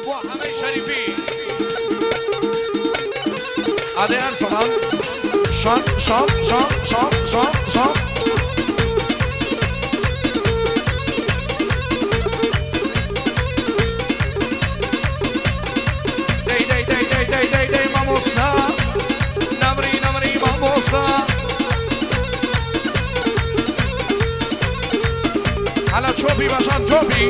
همه شریفی عده ارسلان شام شام شام شام شام شام دی دی دی دی دی دی دی ماموسا نمری نمری ماموسا حالا چوبی باشن چوبی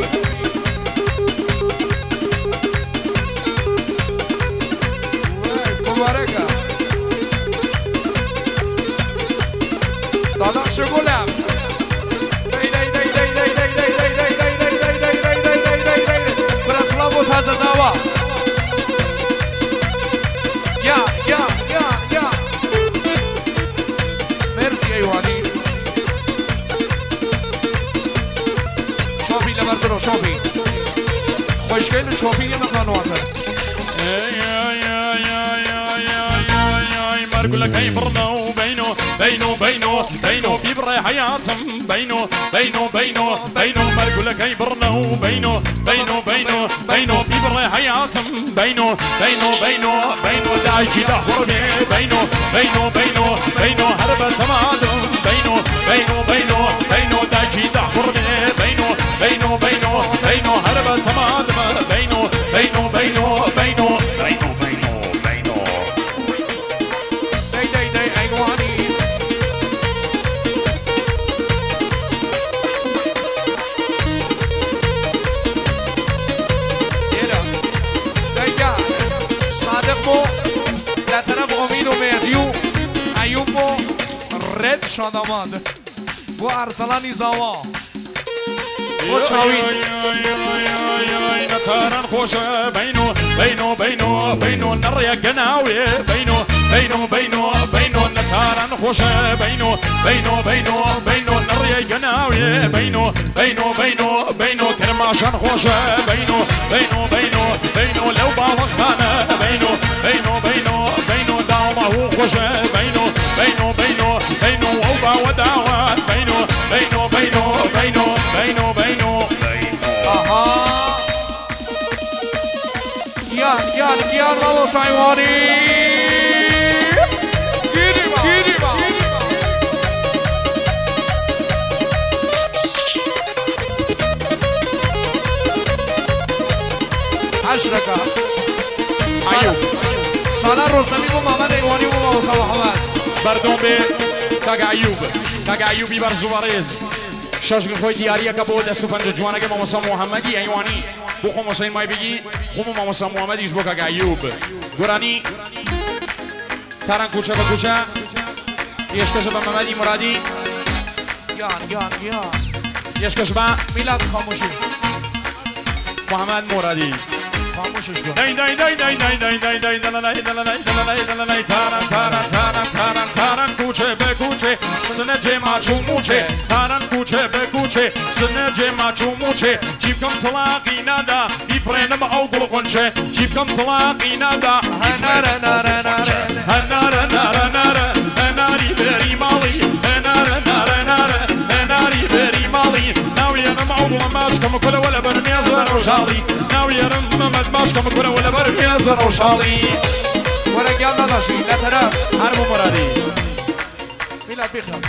مبارکه داداش گلم دی دی دی دی دی دی دی دی دی دی دی دی دی دی دی دی دی دی برسلام و تازه زوا یا یا یا یا مرسی ایوانی شوفی لبرزرو شوفی خوشگل شوفی یه مقدار نوازه مرقول كاي برنو بينو بينو بينو بينو في بري حياتهم بينو بينو بينو بينو مرقول كاي برنو بينو بينو بينو بينو في بري حياتهم بينو بينو بينو بينو دايجي دحور بينو بينو بينو بينو هرب سمادهم بينو بينو بينو بينو دايجي دحور بينو بينو بينو بينو هرب سمادهم بينو بينو بينو بينو رد شاداماد و ارسلانی زاوا و چاوید نتارن خوش بینو بینو بینو بینو نریا گناوی بینو بینو بینو بینو نتارن خوش بینو بینو بینو بینو نریا گناوی بینو بینو بینو بینو کرماشن خوش بینو بینو بینو بینو لو باو خانه بینو بینو بینو بینو داو خوش بینو بینو بینو بینو او باو داوات بینو بینو بینو بینو بینو بینو آها یا راموس ایوانی گیری با اشرکا سالار روزمی و محمد ایوانی و موسا محمد بردم به کاگ ایوبی بر زوارز شاش خوی دیاری که بود دست پنج جوانه که موسا محمدی ایوانی بخو موسا مای بگی خو موسا محمدیش با کاگ ایوب گرانی تران کوچه به کوچه یشکش با محمدی مرادی یا یشکش با میلاد خاموشی محمد مرادی خاموشش کن دای دای دای دای دای دای دای دای دلالای دلالای دلالای دلالای تاران تاران تاران تاران تاران کوچه به کوچه سنه جما چوموچه تاران کوچه به کوچه سنه جما چوموچه چیپ کم طلاقی ندا بیفرنم او گلقنچه چیپ کم طلاقی ندا هناره ناره ناره هناره ناره ناره هناری بری مالی هناره ناره ناره هناری بری مالی ناویرم او ماشکم کل ولا برمیازر روشالی ناویرم محمد ماشکم کل ولا برمیازر روشالی ورقیان نداشی لطرف حرب مرادی میلاد بیخم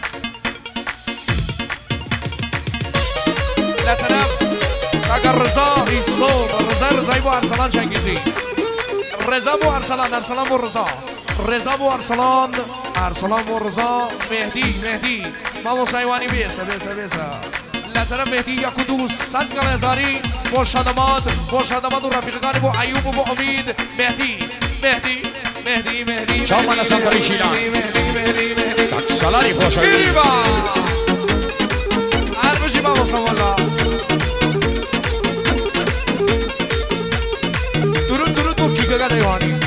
لطرف اگر رضا ایسون رضای با ارسلان چنگیزی رضا با ارسلان با رضا رضا با ارسلان با رضا مهدی مامو سایوانی بیسه لطرف مهدی یکو دوست صد گلزاری با شادماد و رفیقگانی با ایوب و با امید مهدی چاو من اصلا بری شیلان tak salari خوش گیری با هر بشی مامو سوالا درود با کیگه دیوانی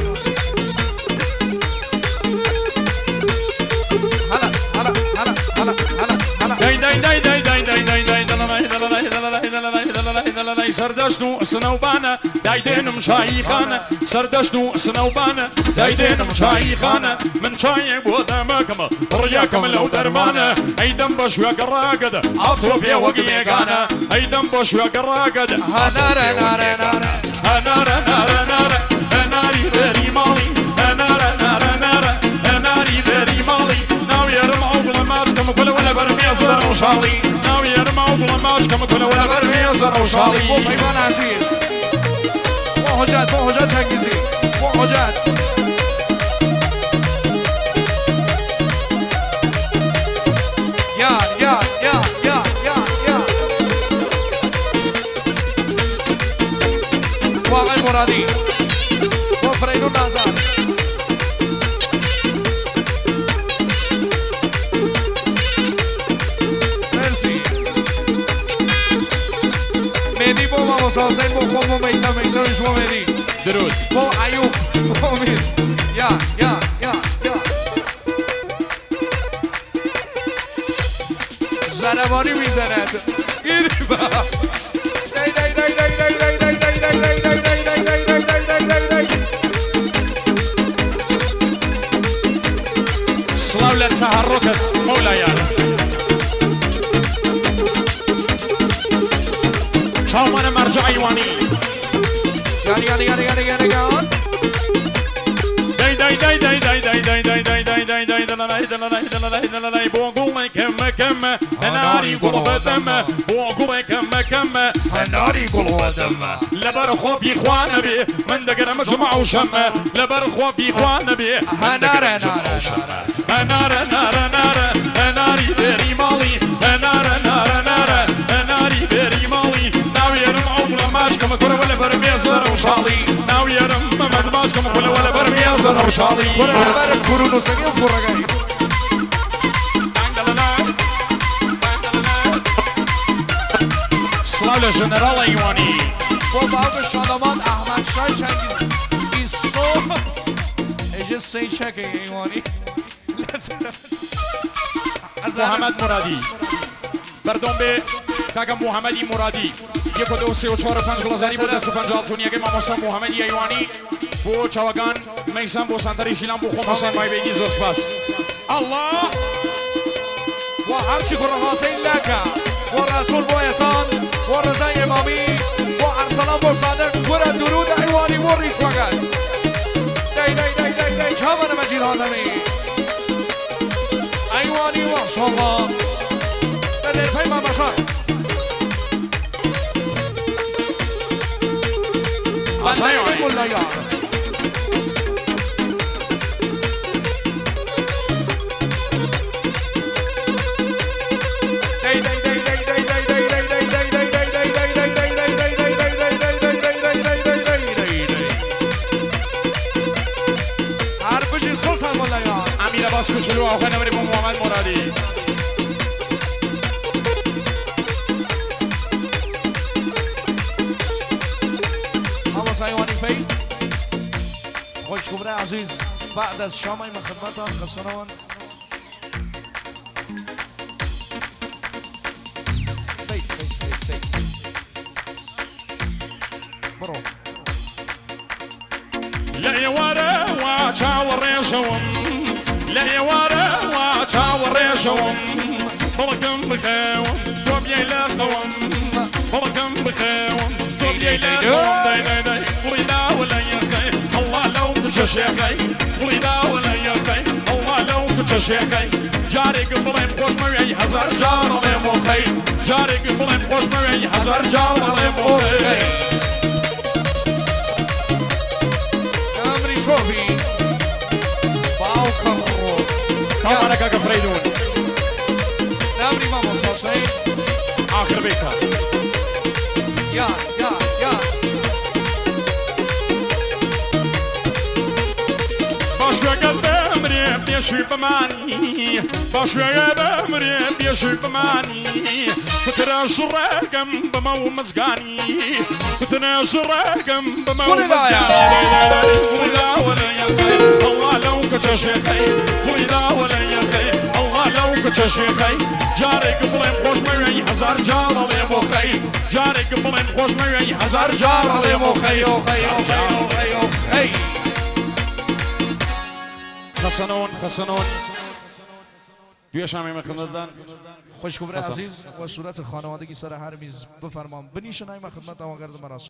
سردشتو سنوبانه دايدينم شايخانه سردشتو سنوبانه دايدينم شايخانه من شايب ودمكم رياكم لو درمانه ايدم بشوى قراقد عطوب يا وقيقانه ايدم بشوى قراقد هنار روشالي ناوي يرمى ولا كم كل ولا برميز روشالي بو پیمان عزیز بو حجت چنگیزی بو حجت یا بو آقای مرادی بو فریدون نازار مرسی مهدی بو ماموس حسین بو خود بو میسم شما مهدی درود بو ایوب بو امیر یا زنبانی میزند گیری با صلاولة تحركت مولاي شاومان مرجع ايواني بوقول كم ناري قلب دم بوقول كم ناري قلب دم لبر خوفي اخوان بي من دقر مجمع وشم لبر خوفي اخوان بي نار ناري بري مالي ناري بري مالي ناوي يرم ماش كم كره ولا برميزر وشالي ناوي يرم ماش كم كره ولا برميزر وشالي كره كورونو سگيو كورغاي صلاة جنرال ايواني بو باب شادمان احمد شای چنگیز ایسو اجه سی چک ایوانی محمد مرادی بردنبه کاکا محمدی مرادی 1 2 3 4 5 گلازاری بود دست 50 تونیه که ماموسا محمدی ایوانی بو چاوگان میسان بو سنتری شیلان بو خوب حسین مای بیگی زور سپاس الله و هرچی کره حسین لکا و رسول بو احسان و رضای امامی و ارسلان بو صادق کره درود ایوانی و ریس فقط دی چاون مجید حاتمی ایوانی و شما در پای ما باشد بنده ملایان حرفشی سلطان ملایان امیر عباس کوچولو آقا نوری بو محمد مرادی سایوانی فی خوش کبره عزیز بعد از شام این خدمت خسران برو لا يوارا واتشاور يشوم لا يوارا واتشاور يشوم بركم بخاوم توبيا لا خوم بركم بخاوم توبيا لا خوم داي وليدا ولا يخي الله لو تشيخي وليدا ولا يخي الله لو تشيخي جاري قبلين خوش مري هزار جار لي موخي جاري قبلين خوش مري هزار جار لي موخي امري شوفي باو كمان كاكا فريدون امري ماموس حسين آخر بيتها يا باشوية بمري بيشوي بماني باشوية بمري بيشوي بماني كتراش الرقم بمو مزقاني كتراش الرقم بمو مزقاني ولا ولا يا خي الله لو كتشيخي ولا ولا يا خي الله لو كتشيخي جاري قبلين خوش مري هزار جار لي موخي جاري قبلين خوش مري هزار جار لي موخي هي خسنون دوی شامی مخدمتان خوش کبره عزیز و صورت خانوادگی سر هر میز بفرمان بنیشنای خدمت آماگرد مراسم